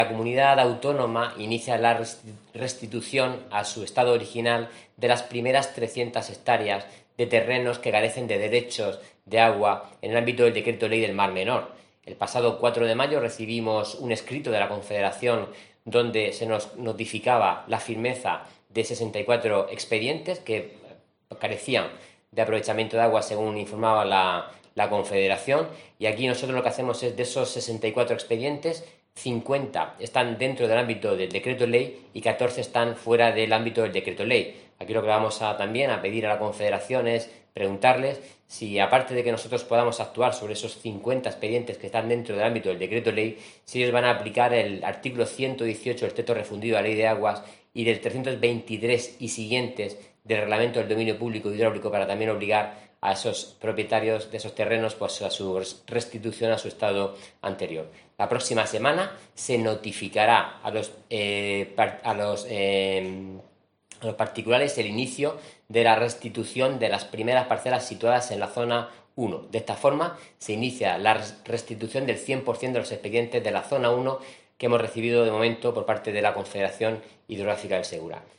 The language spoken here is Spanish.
La comunidad autónoma inicia la restitución a su estado original de las primeras 300 hectáreas de terrenos que carecen de derechos de agua en el ámbito del Decreto Ley del Mar Menor. El pasado 4 de mayo recibimos un escrito de la Confederación donde se nos notificaba la firmeza de 64 expedientes que carecían de aprovechamiento de agua según informaba la Confederación, y aquí nosotros lo que hacemos es, de esos 64 expedientes, 50 están dentro del ámbito del decreto ley y 14 están fuera del ámbito del decreto ley. Aquí lo que vamos también a pedir a la Confederación es preguntarles si, aparte de que nosotros podamos actuar sobre esos 50 expedientes que están dentro del ámbito del decreto ley, si ellos van a aplicar el artículo 118 del texto refundido a la Ley de Aguas y del 323 y siguientes del Reglamento del Dominio Público Hidráulico, para también obligar a esos propietarios de esos terrenos pues, a su restitución a su estado anterior. La próxima semana se notificará a los particulares el inicio de la restitución de las primeras parcelas situadas en la zona 1. De esta forma se inicia la restitución del 100% de los expedientes de la zona 1 que hemos recibido de momento por parte de la Confederación Hidrográfica del Segura.